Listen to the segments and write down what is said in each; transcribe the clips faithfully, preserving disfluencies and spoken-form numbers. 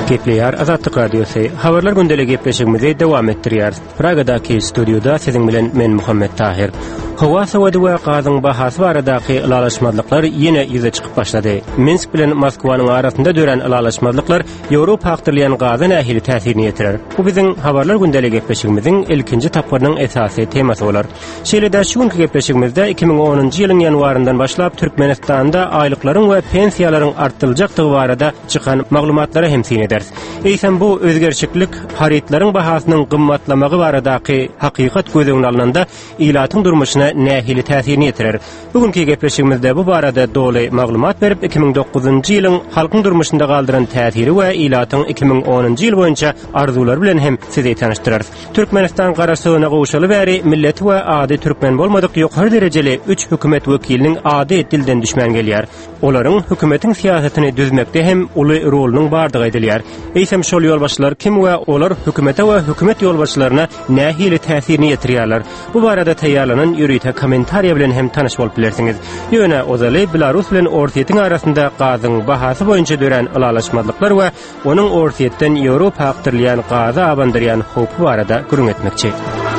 Gepleýär Azatlyk Radiosu. Habarlar gündeli gepleşigimizi dowam etdirýär. Pragadaky studioda siziň bilen men Muhammed Tahir. Hawa sowady we gazyň bahasy baradaky ilalaşmazlyklar ýene ýüze çykyp başlady. Minsk bilen Moskwanyň arasynda dören ilalaşmazlyklar Ýewropa hakdyrlayan gazy nähili täsirini ýetirer. Bu biziň habarlar gündeli gepleşigimiziň ilkinji tapgarynyň esasy temasy bolar. Şeýle-de şu günki gepleşigimizde iki bin onuncu ýylyň ýanwaryndan başlap Türkmenistanda aýlyklaryň we pensiýalaryň artyljakdygy barada çykan maglumatlary hemsin eder. Eýsem bu özgerçiklik haritlaryň bahasynyň gymmatlamagy baradaky hakykat gözüňe alynanda ilatyň durmuşyna nähili täsirini ýetirer. Bugünkü gepleşigimizde bu barada doly maglumat berip iki bin dokuzuncu ýylyň halkyň durmuşynda galdyran täsiri we ilatyň iki bin onuncu ýyl boýunça arzulary bilen hem sizi tanıştyrar. Türkmenistan garaşygyna gowşaly bäri millet we ady türkmen bolmadyk ýokary derejeli üç hökümet wekiliniň ady dilden düşmän gelýär. Olaryň hökümetiň siýasatyny düzmekde hem uly rolunyň bardygy edilýär. Eýsem şol ýolbaşçylar kim we olar hökümete we hökümet ýolbaşçylaryna nähili täsirini ýetirýärler. Bu barada taýýarlanan ýürüýte kommentariýa bilen hem tanyş bolup bilersiňiz. Ýöne ozaly Belarus bilen Orsiýetiň arasynda gazyň bahasy boýunça dören ilalaşmazlyklar we onuň Orsiýetden Ýewropa hakdyrlayan gazy abandyrýan howpy barada gürüň etmekçi.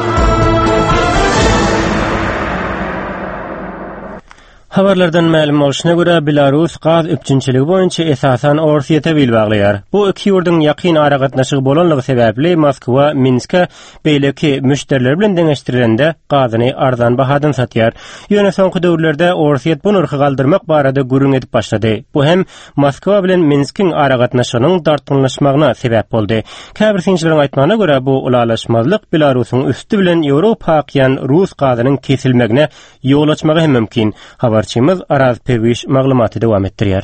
Habarlardan ma'lum bolşyna görä Belarus gaz öpçünçiligi boýunça esasan Orsiýete bil baglaýar. Bu iki ýurdyň ýakyn ara gatnaşygy bolanlygy sebäpli Moskwa Minske beýleki müşteriler bilen deňeşdirilende gazyny arzan bahadan satýar. Ýöne soňky döwürlerde Orsiýet bu narhy galdyrmak barada gürüň edip başlady. Bu hem Moskwa bilen Minskiň ara gatnaşygynyň dartynlaşmagyna sebäp boldy. Käbir sinçileriň aýtmagyna görä bu ulalaşmazlyk Belarusyň üstü bilen Ýewropa hakyan Rus gazynyň kesilmegine ýol açmagy hem mümkin. Habarçymyz Araz Perwiş maglumaty dowam etdirýär.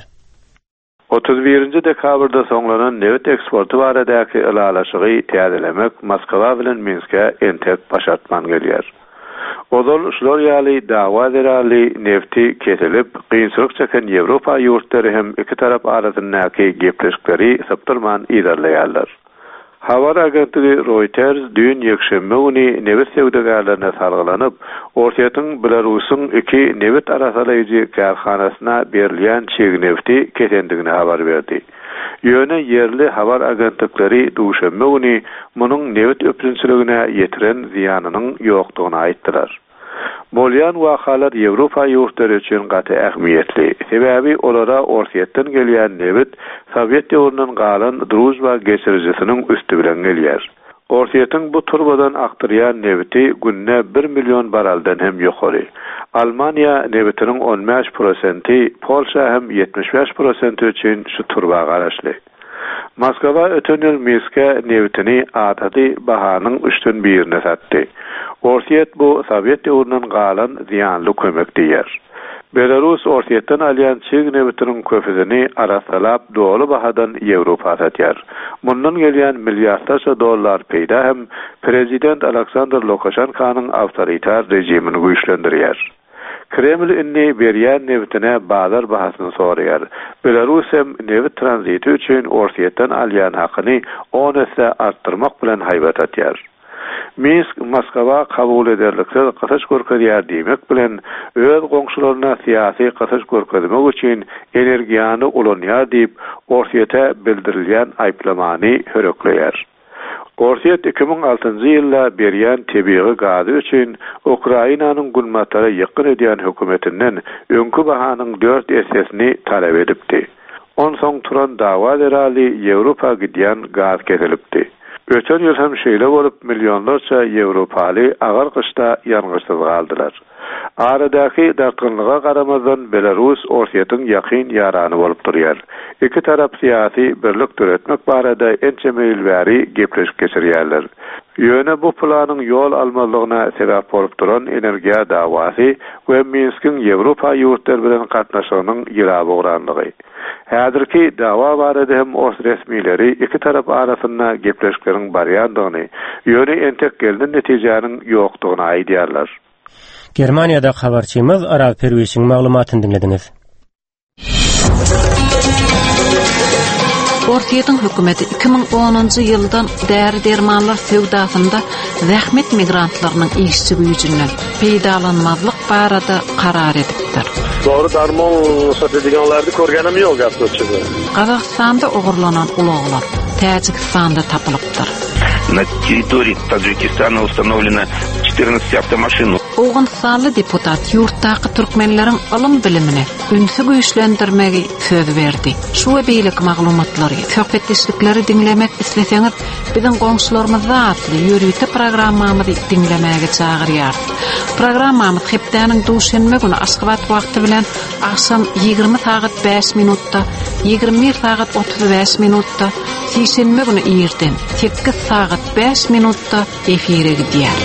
otuz birinji dekabrda soňlanan neft eksporty baradaky ilalaşygy täzelemek Moskwa bilen Minske entek başartman gelýär. Ozal şular ýaly dawa derali nefti kesilip gynçylyk çeken Ýewropa ýurtları hem iki tarap arasyndaky gepleşikleri saptyrman ilerleýärler. Habar agentligi Reuters dün ýekşembe güni neft sewdagärlerine salgylanyp, Orsiýetiň Belarusyň iki neft arasalyjy karhanasyna berilýän çeg nefti kesendigini habar berdi. Ýöne yerli habar agentlikleri duşembe güni munyň neft öpünçiligine ýetiren ziýanynyň ýokdugyny aýtdylar. Bolýan wakalar Ýewropa ýurtları üçin gaty ähmiýetli. Sebäbi olara Orsiýetden gelýän neft Sowet döwründen galan Druzhba geçirjisiniň üstü bilen gelýär. Orsiýetiň bu turbadan aktyrýan nefti günne bir million baraldan hem ýokary. Almaniýa neftiniň on beş prosenti, Polşa hem yetmiş beş prosenti üçin şu turba garaşly. Moskwa öten ýyl Minske neftini adaty bahanyň üçten birine satdy. Orsiýet bu Sowet döwründen galan ziýanly kömek diýer. Belarus Orsiýetden alýan çeg neftiniň köpüsini arasalap doly bahadan Ýewropa satýar. Mundan gelýän milliardlarça dollar peýda hem prezident Aleksandr Lukashenkanyň awtoritar rejimini güýçlendirýär. Kreml inni berýän neftine bazar bahasyny soraýar. Belarus hem neft tranziti üçin Orsiýetden alýan hakyny on esse artdyrmak bilen haýbat atýar. Minsk Moskwa kabul ederlikse gasaç görkezýär diýmek bilen öz goňşularyna syýasy gasaç görkezmek üçin energiýany ulanýar diýip Orsiýete bildirilýän aýplamany hörekleýär. Orsiýet iki bin altynjy ýylda berýän tebii gazy üçin Ukrainanyň gulmatlara ýakyn edýän hökümetinden öňkü bahanyň dört essesini talep edipdi. On soň turan dawa derali Ýewropa gidýän gaz kesilipdi. Öten ýyl hem şeýle bolup millionlarça Ýewropaly agar kışda ýalňyşsyz galdylar. Aradaky dartgynlyga garamazdan Belarus Orsiýetiň ýakyn ýarany bolup durýar. İki tarap syýasy birlik töretmek barada ençe meýilbäri gepleşip geçirýärler. Ýöne bu planyň ýol almalygyna sebäp bolup duran energiýa dawasy we Minskiň Ýewropa ýurtları bilen gatnaşygynyň ýyla bogranlygy. Häzirki dawa barada hem os resmileri iki tarap arasynda gepleşikleriň barýandygyny, ýöne entek gelden netijäniň ýokdugyny aýdýarlar. Germaniýada habarçymyz Araz Perwişiň maglumatyny dinlediňiz. Orsiýetiň hökümeti iki bin onuncu ýyldan däri dermanlar sewdasynda zähmet migrantlarynyň işçi güýjünden peýdalanmazlyk barada karar edipdir. Doğru darmon satadiganlardy görgenim ýok aslında. Qazaqstanda ogurlanan ulaglar täjik sanda tapılıpdyr. На территории Таджикистана установлено четырнадцать автомашин. Oğunsanlı deputat yurttaqı türkmenlerin alım bilimini ünsü güýçlendirmegi söz berdi. Şu we beýlik maglumatlary, söhbetleşikleri dinlemek isleseňiz, biziň goňşularymyz zatly ýörüýte programmamyzy dinlemege çagyrýar. Programmamyz hepdeniň duşanma güni Aşgabat wagty bilen akşam ýygrimi saat beş minutda, ýygrimi bir saat otuz beş minutda, şeýşenme güni ýerden sekiz saat beş minutda efire gidýär.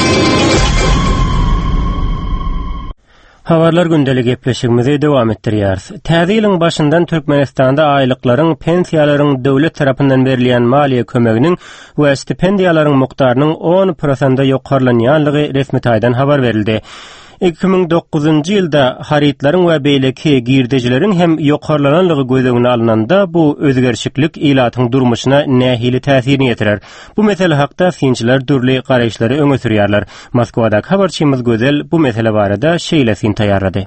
Habarlar gündelik gepleşigimizi dowam etdirýäris. Täze ýylyň başyndan Türkmenistanda aýlyklaryň, pensiýalaryň döwlet tarapyndan berilýän maliýe kömeginiň we stipendiýalaryň mukdarynyň on prosentde ýokarlanýanlygy resmi taýdan habar berildi. iki bin dokuzunjy ýylda haritlaryň we beýleki girdejileriň hem ýokarlananlygy gözegine alynanda bu özgerşiklik ilatyň durmuşyna nähili täsirini ýetirer. Bu mesele hakda synçylar dürli garaýşlary öňe sürýärler. Moskwada habarçymyz Gözel bu mesele barada şeýlesin taýýarlady.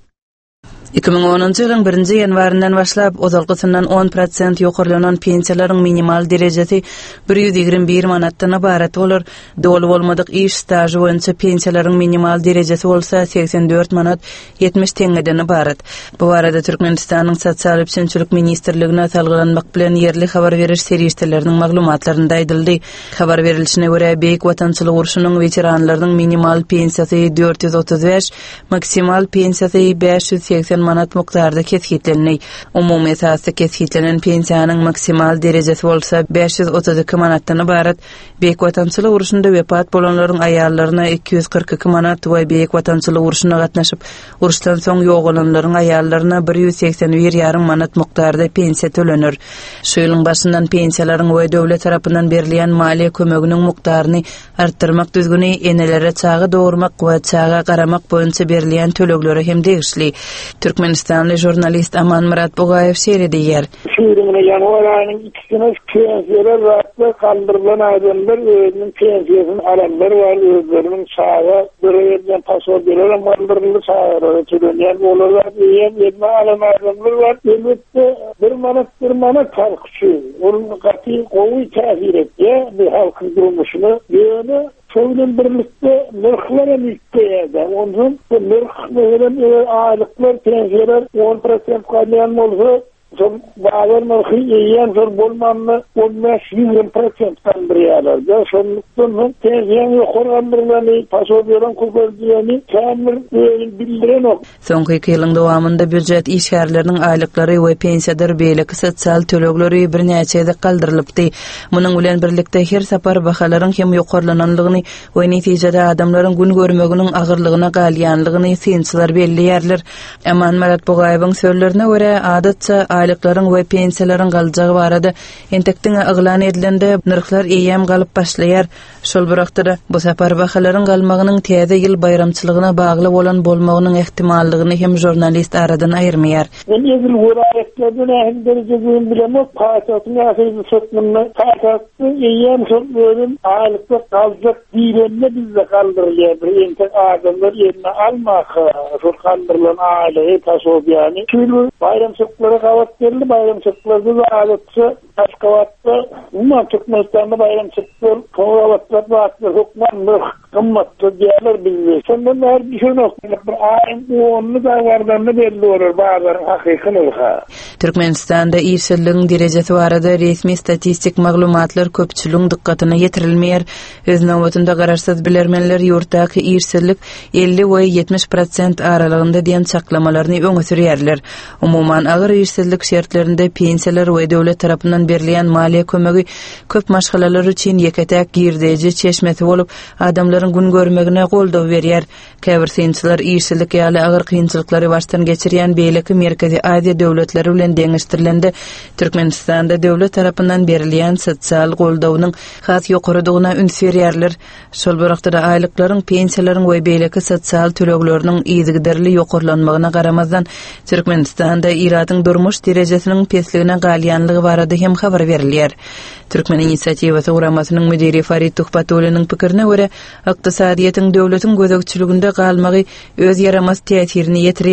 iki bin onunjy ýylyň birinji ýanwaryndan başlap ozalgysyndan on prosent ýokarlanan pensiýalaryň minimal derejesi bir ýüz ýigirmi bir manatdan ibaret bolar. Dowul bolmadyk iş staży boýunça pensiýalaryň minimal derejesi bolsa seksen dört manat yetmiş teňgeden ibaret. Bu barada Türkmenistanyň sosial üçinçilik ministrligine salgylanmak bilen ýerli habar beriş serişdeleriniň maglumatlarynda aýdyldy. Habar berilişine görä Beýik Watançylyk urşunyň veteranlarynyň minimal pensiýasy dört ýüz otuz beş, maksimal pensiýasy beş ýüz seksen manat mukdarda kesgitlenýär. Umumy esasda kesgitlenen pensiýanyň maksimal derejesi bolsa beş ýüz otuz iki manatdan ibaret. Beýik Watançylyk urşunda wepat bolanlaryň aýallaryna iki ýüz kırk iki manat we Beýik Watançylyk urşuna gatnaşyp urşdan soň ýogalanlaryň aýallaryna bir ýüz seksen bir ýarym manat mukdarda pensiýa tölenir. Şu ýylyň başyndan pensiýalaryň we döwlet tarapyndan berilýän maliýe kömeginiň mukdaryny artdyrmak düzgüni enelere çağı dogurmak we çağa garamak boýunça berilýän tölegleri hem degişli. Türkmenistanly jurnalist Aman Murat Bogayev şeýle diýer. Şeýle ýanwar aýynyň ikisine pensiýalar wagtda kaldyrılan adamlar özüniň pensiýasyny alanlar bar, özleriniň çağa bir ýerden paşor berýär, kaldyryldy çağa tölenýär. Olar ýen ýetme alan adamlar bar. Elbetde bir manat bir manat farky. Onuň gaty gowy täsir etdi bu halkyň durmuşyna. Ýöne Şöyle birlikte nırklara mülkeyede. Onun bu nırkların aylıklar, pensiyeler on prosent kalmayan olsa son bağlar nırkı yiyen zor bolmanlı on beş yirmi prosent kaldırıyorlar. Sonluktan pensiyen yukarılandırılanı, pasobyolan kurguldiyeni kamil bildiren ok. Soňky iki ýylyň dowamında büdjet işgärleriniň aýlyklary we pensiýadar beýleki sosial tölegleri bir näçede kaldyrylypdy. Munyň bilen birlikde her sapar bahalaryň hem ýokarlananlygyny we netijede adamlaryň gün görmeginiň agyrlygyna galýanlygyny synçylar belliýärler. Aman Murat Bogayewiň sözlerine görä adatça aýlyklaryň we pensiýalaryň galjagi barada entekden aglan edilende nyrklar eýem galyp başlaýar. Şol birakda bu sapar bahalaryň galmagynyň täze ýyl bayramçylygyna bagly bolan bolmagynyň ihtimallygyny hem jurnalist aradan aýyrmaýar. Men ýyl wuraýetlerden ähli derejeden bilemek paýtatyny ýa-da sotmanyny paýtatly eýem sotmagyň aýlykda galjak diýilende bizde kaldyrylýar. Bir entek adamlar ýerine almak, şol kaldyrylan aýlygy taşobyany. Şol bayramçylyklara gawat berildi, bayramçylyklarda da adatça Aşgabatda umma Türkmenistan'da bayramçılıklar, kovalatlar, vaatlar, hukmanlar, kımmatlı diyorlar bizde. Sondan her bir şey yok. Bir ayın onlu da vardanlı belli olur bazıların hakikini olha. Türkmenistan'da irselliğin derecesi barada resmi statistik maglumatlar köpçülüğün dikkatine yetirilmeyer. Öz nöbetinde kararsız bilermenler yurttaki irsellik elli ve yetmiş prosent aralığında diyen saklamalarını öňe sürýärler. Umuman ağır irsellik şertlerinde pensiýalar we döwlet tarapyndan berilýän maliýe kömegi köp maşgalalar üçin ýeketäk girdeji çeşmeti bolup adamlaryň gün görmegine goldaw berýär. Käbir synçylar irsellik ýaly agyr kynçylyklary başdan geçirýän beýleki Merkezi Aziýa döwletleri bilen deňişdirilende Türkmenistanda döwlet tarapyndan berilýän sosial goldawynyň has ýokarydygyna üns berýärler. Şol birakda aýlyklaryň, pensiýalaryň we beýleki sosial tölegleriniň ýygyderli ýokarlanmagyna garamazdan Türkmenistanda iradyň durmuş derejesiniň pesligine galýanlygy barada hem habar berilýär. Türkmen inisiativasy guramasynyň müdiri Farid Tuhpatulynyň pikirine görä, ykdysadyýetin döwletiň gözegçiliginde galmagy öz yaramaz täsirini ýetirýär.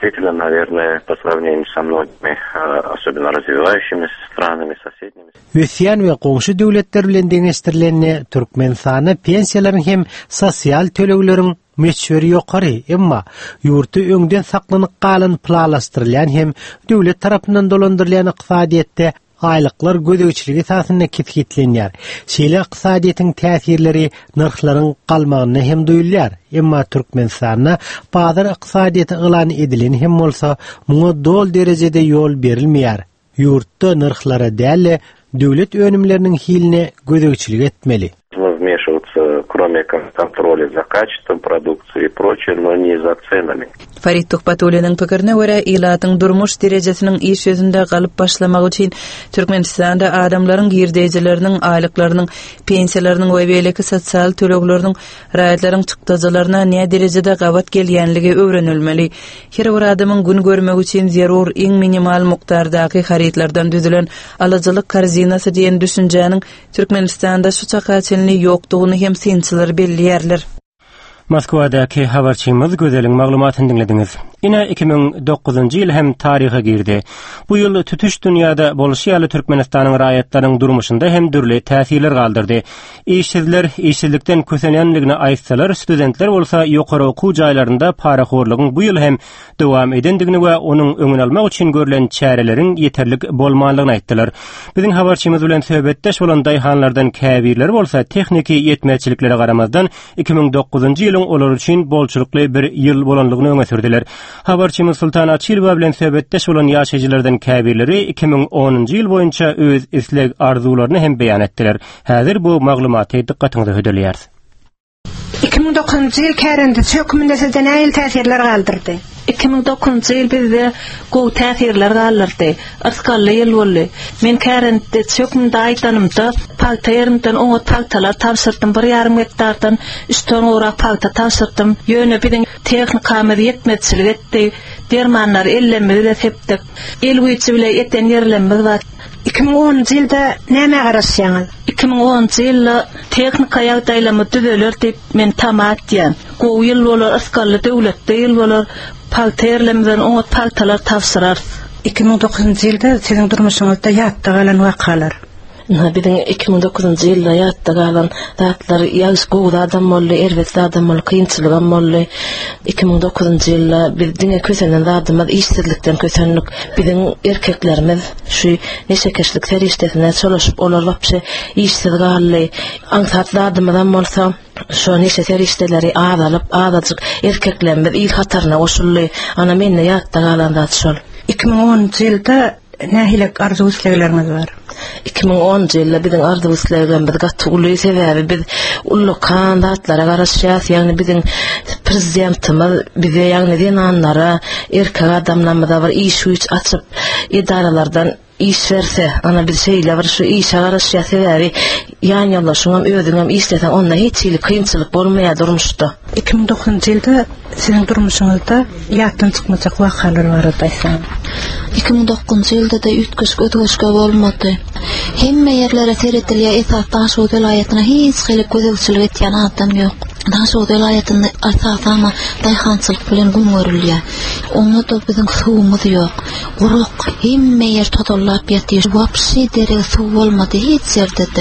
действительно, наверное, по сравнению со многими, особенно развивающимися странами, соседними. Üsyan we goňşy döwletler bilen deňeşdirilende Türkmenistana pensiýalaryň hem sosial töleglerin meçhuri ýokary, emma ýurty öňden saklanyp galan planlaşdyrylýan hem döwlet tarapyndan dolandyrylýan ykdysadyetde aýlyklar gödegçiligi tasyna kitgitlenýär. Şeýle ykdysadyetiň täsirleri narhlaryň galmagyna hem duýulýar. Emma Türkmenistana bazar ykdysadyety ýylan edilen hem bolsa muňa dol derejede ýol berilmeýär. Ýurtda narhlara däle döwlet önümlerinin hiline gödegçilik etmeli. Вмешиваться, кроме контроля за качеством продукции и прочее, но не за ценами. Farid Tuhbatulynyň pikirine görä, ilatyň durmuş derejesiniň iş ýüzünde galyp başlamak üçin Türkmenistanda adamlaryň girdejileriniň aýlyklarynyň, pensiýalarynyň we beleki sosial tölegleriniň raýatlaryň çykdyjylaryna näme derejede gawat gelýänligi öwrenilmeli. Her bir adamyň gün görmek üçin zerur iň minimal mukdardaky haritlardan düzülen alajalyk korzinasy diýen düşünjäniň Türkmenistanda şu çakaçynly ýokdugyny hem sinçiler belliýärler. Moskvadaky habarçymyz gözeliň maglumatyny dinlediňiz. Ine iki ming dokuzunçy ýyl hem taryha girdi. Bu ýyl tütüş dünýäde bolşýaly Türkmenistanyň raýatlarynyň durmuşynda hem dürli täsirler galdyrdy. İşsizler işsizlikden kösenýänligini aýtsalar, studentler bolsa ýokary okuw jaýlarynda paraxorlygyň bu ýyl hem dowam edendigini we onuň öňüni almak üçin görülen çäreleriň ýeterlik bolmanlygyny aýtdylar. Biziň habarçymyz bilen söhbetdeş bolan daýhanlardan käbirler bolsa tekniki ýetmäçiliklere garamazdan iki ming dokuzunçy ýylyň olar üçin bolçulukly bir ýyl bolanlygyny öňe sürdiler. Habarçymyz Sultan Açilova bilen söhbetdeş bolan ýaşaýjylardan käbirleri iki ming onunçy ýyl boýunça öz isleg arzularyny hem beýan etdiler. Häzir bu maglumaty dikkatiňizi hödülýär. iki ming dokuzunçy ýyl kärende höküminde sizden näil täsirler galdyrdy? iki ming dokuzunçy ýyl bizde gowy täsirler galdyrdy. Arskaly ýyl boldy. Men kärende hökümde aýtanymda paltaýarymdan oňa paltalar tapşyrdym, bir ýarym hektardan üstün orak palta tapşyrdym. Ýöne biziň tehnikamy ýetmezçilik etdi. Dermanlar ellenmedi hepdik. El güýçi bilen eten ýerlenmez bar. iki ming onunçy ýylda näme garaşýaňyz? iki ming onunçy ýylda tehnika ýagdaýlamy düzeler diýip men tamat diýen. Gowy ýyl bolar, askaly döwletde ýyl bolar. Paltaýarlarymdan oňa paltalar tapşyrar. iki ming dokuzunçy ýylda siziň durmuşyňyzda ýatda galan wakalar. Biziň iki ming dokuzunçy ýylda ýatda galan zatlar ýaş gowy adam boldy, erwetli adam boldy, kynçylyk boldy. iki ming dokuzunçy ýylda biziň kösenen adamlar işsizlikden kösenlik. Biziň erkeklerimiz şu neçe keşlik feriştesine çalışyp olar wapşy işsiz galy. Aňsatly adamlar bolsa şu neçe ferişteleri azalyp azajyk erkeklerimiz il hatarına goşuldy. Ana menne ýatda galan zat şol. iki ming onunçy ýylda nähilek arzu islegleriniz bar? iki ming onunçy ýylda biziň arzu isleglerimiz gatty uly sebäbi biz ully kandidatlara garaşýas, ýagny biziň prezidentimiz bize ýagny denanlara erkek adamlarymyza bir iş güýç açyp idaralardan iş verse, ana bir şeýle bir şu işe garaşýas sebäbi ýan ýollaşyňam özüňem işlesen onda hiç ýyly kynçylyk bolmaýar durmuşda. iki ming dokuzunçy ýylda siziň durmuşyňyzda ýatdan çykmajak wakalar bar diýsen. iki ming dokuzunçy ýylda da ütgüş ötgüşke bolmady. Hemme ýerlere seretilýär esas Daşo welaýatyna hiç gelip gözegçilik etýän adam ýok. Daşo welaýatynda asasama daýhançylyk bilen gün görülýär. Oňa da biziň suwumyz ýok. Guruk hemme ýer totallap ýatyr. Wapşy derek suw bolmady hiç ýerde.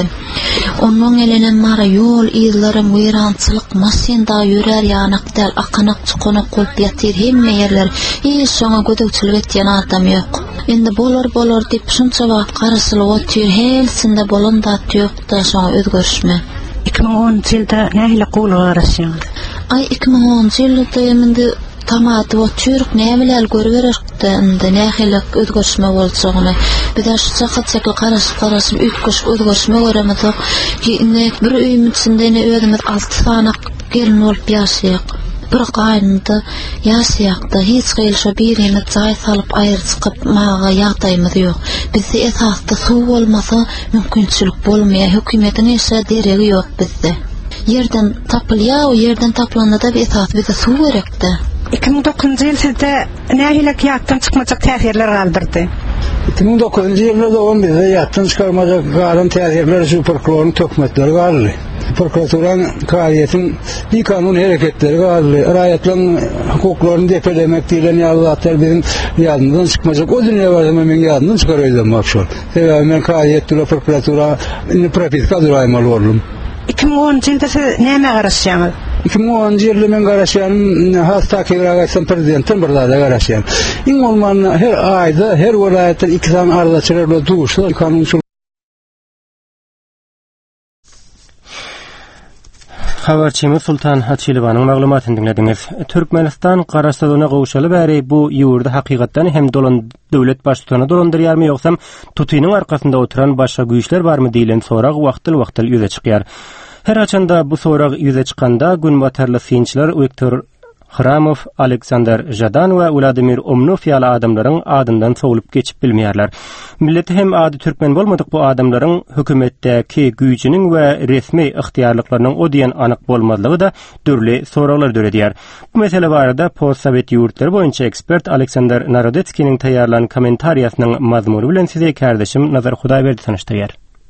Onuň elenen mara ýol ýyllary weýrançylyk masinda ýörer ýanakdal akanak çykonak bolup ýatyr hemme ýerler. Hiç şoňa gözegçilik etýän adam ýok. Endi bolar bolar diýip şunça wagt garaşylyp otyr, helsinde bolan da ýok da şoňa özgörüşme. iki ming onunçy ýylda nähile gowy garaşýaňyz? Ay iki ming onunçy ýylda endi tamaty otyryk nämeler görüberikde indi nähile özgörüşme bolsagyny. Biz şu çakaçakly garaşyp garaşyp ütgüş özgörüşme göremezdik. Ýene bir öýüm içinde özümiz alty sanak gelin bolup ýaşaýak. Bir gaýnda ýaşaýakda hiç gylşa birine çaý salyp aýry çykyp maga ýagdaýymyz ýok. Bizde esasda suw bolmasa mümkinçilik bolmaýar. Hökümetiň ýa deregi ýok bizde. Yerden tapylýar, o yerden tapylanda bir esas bize suw gerekdi. iki ming dokuzunçy ýyl sizde nähilek ýatdan çykmajak täsirler galdyrdy? iki ming dokuzunçy ýylda da on bizde ýatdan çykarmajak galan täsirler şu folklorun tökmetleri galdy. Prokuraturan kaiyetin bir kanun hareketleri var. Rayetlerin hukuklarını depelemek diyen yazılar bizim yanından çıkmayacak. O dünya var ama ben yanından çıkarıyordum bak şu an. Sebebi ben kayiyetli prokuratura profil kadroymalı oldum. iki bin onuncu yılda siz neyme karışacağınız? iki bin onuncu yılda ben karışacağım, hasta kevragatsan prezidentin burada da karışacağım. İn olmanın her ayda, her velayetten iki tane arada çırırla doğuşlar, kanunçul. Habarçymyz Sultan Haçylywanyň maglumatyny dinlediňiz. Türkmenistan garaşdyryna gowşaly bäri bu ýurda hakykatdan hem dolan döwlet başçysyna dolandyrýarmy ýoksam tutynyň arkasynda oturan başga güýçler barmy diýilen sorag wagtyl-wagtyl ýüze çykýar. Her açanda bu sorag ýüze çykanda günbatarly synçylar Viktor Khramov, Aleksandr Jadan we Vladimir Umnov ýaly adamlaryň adyndan sowlup geçip bilmeýärler. Millet hem ady türkmen bolmadyk bu adamlaryň hökümetdäki güýjüniň we resmi ygtyýarlyklarynyň o diýen anyk bolmadygy da dürli soraglar döredýär. Bu mesele barada post-sowet ýurtlary boýunça ekspert Aleksandr Narodetskiň taýýarlanan kommentariýasynyň mazmuny bilen size kardeşim Nazar Hudaýberdi tanıştyrýar.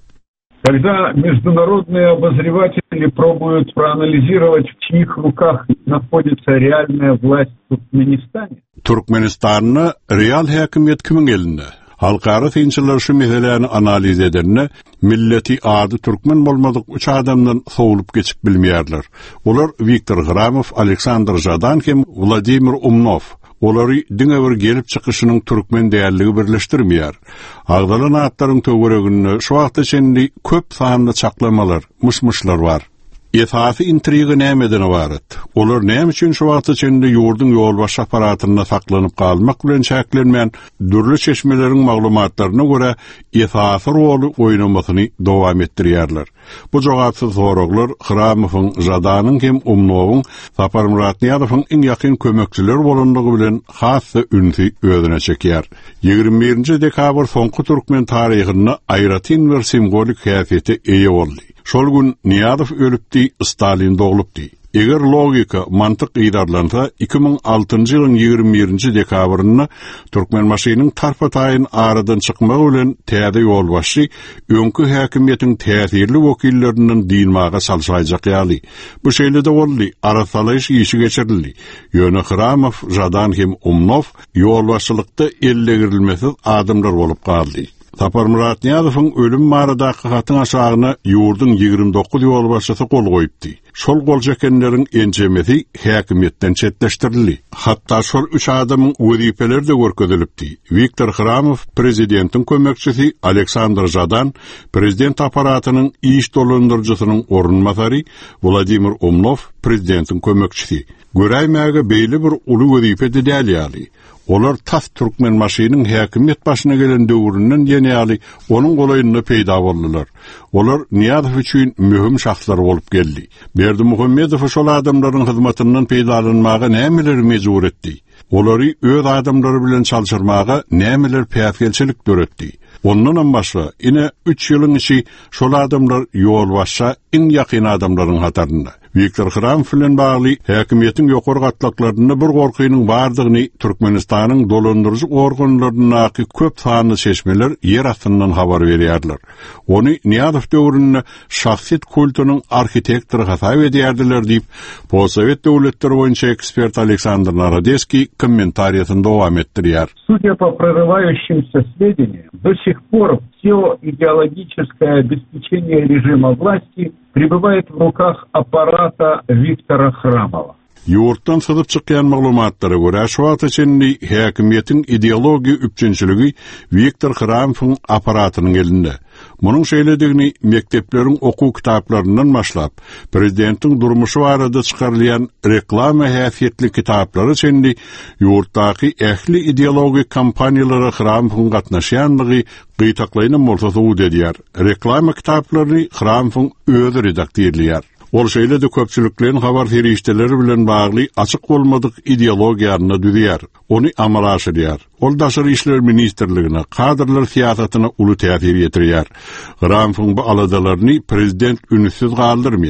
Когда международные обозреватели пробуют проанализировать, в чьих руках находится реальная власть в Туркменистане. Turkmenistan'ı real hakimiyet kimin elinde? Halkara synçylar şu meselelerini analiz ederne, milleti ady türkmen bolmadyk üç adamdan sowlup geçip bilmeýärler. Olar Viktor Khramov, Aleksandr Jadan hem Vladimir Umnov. Olary diňe bir gelip çykyşynyň türkmen däýerligi birleşdirmeýär. Agdalan atlaryň töwereginde şu wagtda içinde köp sanly çaklamalar, mışmışlar bar. Esasy intriga nämeden ibaret? Olar näme üçin şu wagtda içinde ýurdun ýolbaşy aparatyna saklanyp galmak bilen çäklenmän dürli çeşmeleriň maglumatlaryna görä esasy rolu oýnamasyny dowam etdirýärler. Bu jogapsy soraglar Khramowyň, Jadanyň hem Umnowyň, Sapar Muratniýadowyň iň ýakyn kömekçiler bolandygy bilen hasy ünsi özüne çekýär. ýygrimi birinji dekabr soňky türkmen taryhyna aýratyn bir simbolik häsiýete eýe boldy. Şol gün Niyadow ölüpdi, Stalin dogulupdy. Eger logika, mantyk ýydarlansa, iki bin altynjy ýylyň ýygrimi birinji dekabrynda Türkmen maşynyň tarpataýyn aradan çykmagy bilen täze ýolbaşy öňkü häkimiýetiň täsirli wekillerinden diýilmäge salşaýjak ýaly. Bu şeýlede boldy, arasalaýyş işi geçirildi. Ýöne Khramov, Jadan hem Umnov ýolbaşçylykda ellegirilmesiz adamlar bolup galdy. Sapar Muratniýadowyň ölüm maradaky hatyň aşagyna ýurdun ýygrimi dokuz ýolbaşçysy kol goýupdy. Şol gol çekenleriň enjemesi häkimiýetden çetleşdirildi. Hatda şol üç adamyň wezipeleri de görkezilipdi. Viktor Khramov, prezidentiň kömekçisi, Aleksandr Jadan, prezident aparatynyň iş dolandyrjysynyň orunmasary, Vladimir Umnov, prezidentiň kömekçisi. Göräýmäge beýle bir uly wezipe dälýäli. Olar tas türkmen maşynyň häkimiýet başyna gelen döwründen ýene-ýaly onuň golaýyna peýda boldylar. Olar Niýadow üçin mühim şahslar bolup geldi. Berdimuhammedow şol adamlaryň hyzmatynyň peýdalanmagy nämeler mejbur etdi? Olary öz adamlary bilen çalşyrmaga nämeler päýtgelçilik döretdi? Ondan başga ine üç ýylyň içi şol adamlar ýolbaşça iň ýakyn adamlaryň hatarynda. Viktor Khramov bilen bagly häkimiýetiň ýokary gatlaklaryny bir gorkynyň bardygyny Türkmenistanyň dolandyrjy organlarynyňky köp sanly seçmeler ýer astyndan habar berýärler. Ony Niýadow döwründe şahsiýet kultunyň arxitektory hasaýp edýärdiler diýip, post-sowet döwletleri boýunça ekspert Aleksandr Narodetskiň kommentariýasyny dowam etdirýär. Судя по прорывающимся сведениям, до сих пор все идеологическое обеспечение режима власти пребывает в руках аппарата Виктора Khramova. Ýurtdan syzyp çykýan maglumatlara görä şu wagt içinde häkimiýetiň ideologiýa üçinçiligi Viktor Khramowyň aparatynyň elinde. Munyň şeýledigini mektepleriň okuw kitaplaryndan başlap, prezidentiň durmuşy barada çykarylýan reklama häsiýetli kitaplary içinde ýurtdaky ähli ideologik kampaniýalara Khramowyň gatnaşýanlygy gytaklaýan bolsa u dedýär. Reklama kitaplaryny Khramowyň özü redaktorlýar. Ol şeýle de köpçüliklerin habar terişdeleri bilen bagly açyk bolmadyk ideologiýaryna düzýär. Ony amala aşyrýar. Ol daşary işler ministrligine, kadrlar siýasatyna uly täsir ýetirýär. Khramowyň bu aladalaryny prezident ünsiz galdyrmaýar.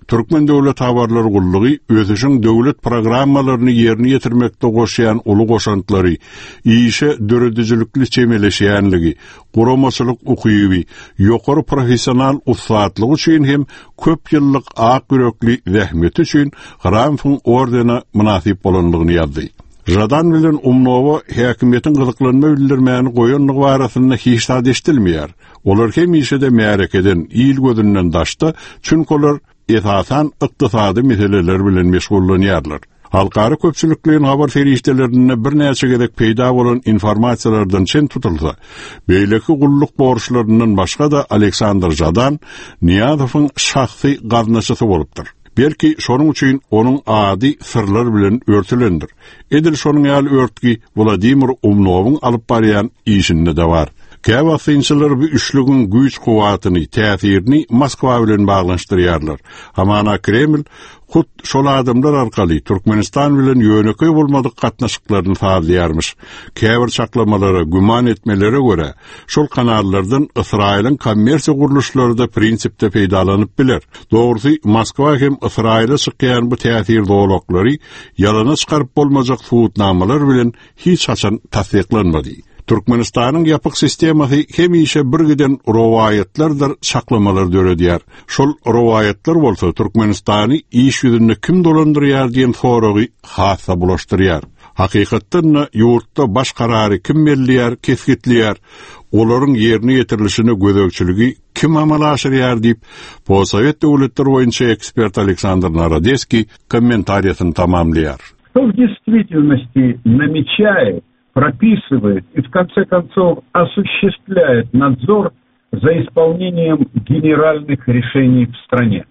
Türkmen Döwlet Habarlar Gullugy özüň döwlet programmalaryny ýerine ýetirmekde goşýan uly goşantlary, işe döredüjilikli çemeleşýänligi, guramaçylyk ukyby, ýokary professional ustatlygy üçin hem köp ýyllyk ak yürekli zähmeti üçin Gramfyň ordena münasip bolanlygyny ýazdy. Jadan bilen umnowa häkimetin gyzyklanma bildirmäni goýanlygy barasynda hiç tad eşdilmeýär. Olar hem işede märekeden, ýyl gözünden daşda, çünki olar esasan ykdysady meseleler bilen meşgullanýarlar. Halkary köpçülikliň habar ferişdelerine bir näçe gerek peýda bolan informasiýalardan çen tutulsa, beýleki gulluk borçlarından başga da Aleksandr Jadan Niyazowyň şahsy garnaşysy bolupdyr. Belki şonuň üçin onuň ady sırlar bilen örtülendir. Edil şonuň ýaly örtki Vladimir Umnowyň alyp barýan işinde de bar. Käwasynçylar bu üçlügün güýç kuwatyny, täsirini Moskwa bilen baglanşdyrýarlar. Hamana Kreml hut şol adamlar arkaly Türkmenistan bilen ýöneköý bolmadyk gatnaşyklaryny faýdalanýarmyş. Käbir çaklamalara güman etmelere göre şol kanallardan Israýlyň kommersiýa guruluşlary da prinsipde peýdalanyp biler. Dogrusy Moskwa hem Israýla çykýan bu täsir dowlatlary ýalana çykaryp bolmajak suwutnamalar bilen hiç haçan tasdiklanmady. Türkmenistanyň ýapyk sistemasy hemişe bir giden rowaýatlardyr, çaklamalar döredýär. Şol rowaýatlar bolsa Türkmenistany iş ýüzünde kim dolandyrýar diýen soragy hassa bulaşdyrýar. Hakykatdan ýurtda baş karary kim belliýär, kesgitliýär, olaryň ýerine ýetirilişine gözegçiligi kim amal aşyrýar diýip, Possovet döwletleri boýunça ekspert Aleksandr Narodецкий комментариясын tamamlaýar. Что в действительности намечает, прописывает и в конце концов осуществляет надзор за исполнением генеральных решений в стране.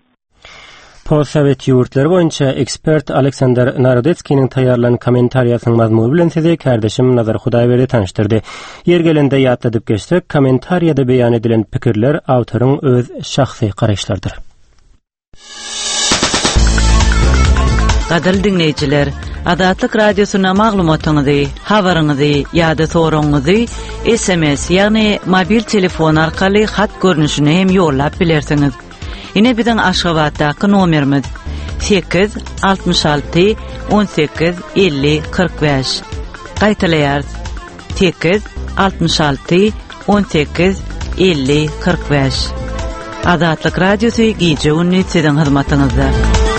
Possovet ýurtlary boýunça ekspert Aleksandr Narodецкийniň taýýarlanan kommentariýasynyň mazmuny bilen size kardeşim Nazar Hudaýberdi tanıştyrdy. Ýergelinde ýatladyp geçsek, kommentariýada beýan edilen pikirler awtoryň öz şahsy garaşlardyr. Gaderli dinleyijiler, Adatlyk radiosyna maglumatyňyzy, habaryňyzy ýa-da soragyňyzy S M S ýagny mobil telefon arkaly hat görnüşine hem ýollap bilersiňiz. Ine biziň Aşgabatdaky nomerimiz sekiz altmış alty on sekiz elli kırk beş. Gaýtalaýar sekiz altmış alty on sekiz elli kırk beş. Adatlyk radiosy gije ünni siziň hyzmatyňyzda.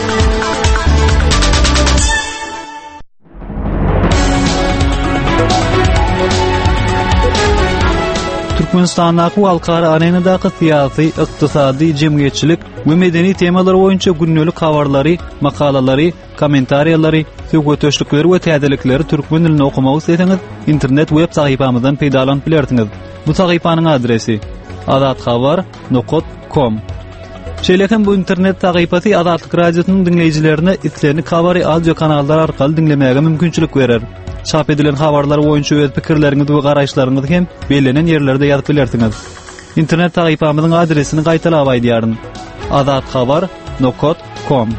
Türkmenistan'daki halkara arenadaky syýasy, ykdysady, jemgyýetçilik we medeni temalar boýunça günnelik habarlary, makalalary, kommentariýalary, söwgetöşlikleri we täzelikleri türkmen dilinde okumak isteýäňiz, internet web sahypamyzdan peýdalanyp bilersiňiz. Bu sahypanyň adresi adathabar nokta com. Şeýlekem bu internet sahypasy Adatlyk radiosynyň dinleýijilerine islerini kabary audio kanallar arkaly dinlemäge mümkinçilik berer. Çap edilen habarlar boýunça öz pikirleriňizi we garaşlaryňyzy hem belenen ýerlerde ýazyp bilersiňiz. İnternet sahypamyzyň adresini gaýtalap aýdýaryn. adathabar nokta com.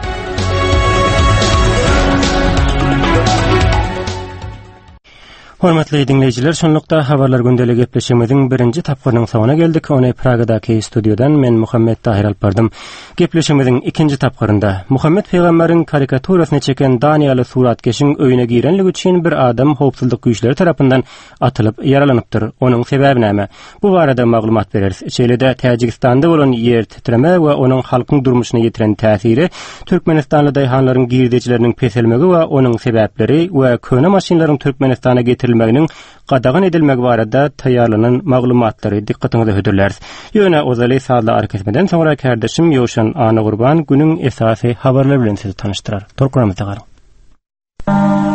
Hormatly dinleýijiler, şonlukda habarlar gündeli gepleşigimiziň birinji tapgyrynyň soňuna geldik. Ony Pragadaky studiodan men Muhammed Tahir alyp bardym. Gepleşigimiziň ikinji tapgyrynda Muhammed peýgamberiň karikaturasyny çeken Daniýaly suratkeşiň öýüne girenligi üçin bir adam howpsuzlyk güýçleri tarapyndan atylyp yaralanypdyr. Onuň sebebi näme? Bu barada maglumat bereriz. Çeýlede Täjikistanda bolan ýer titreme we onuň halkyň durmuşyna ýetiren täsiri, Türkmenistanly daýhanlaryň girdijileriniň peselmegi we onuň sebäpleri we köne maşinlaryň Türkmenistana getirilmeginiň gadagan edilmegi barada taýýarlanan maglumatlary dikkatiňize hödürler. Ýöne ozaly saatly arkasmeden soňra kardeşim Ýowşan Ana Gurban günüň esasy habarlar bilen sizi tanıştyrar. Torkuramyzda galyň.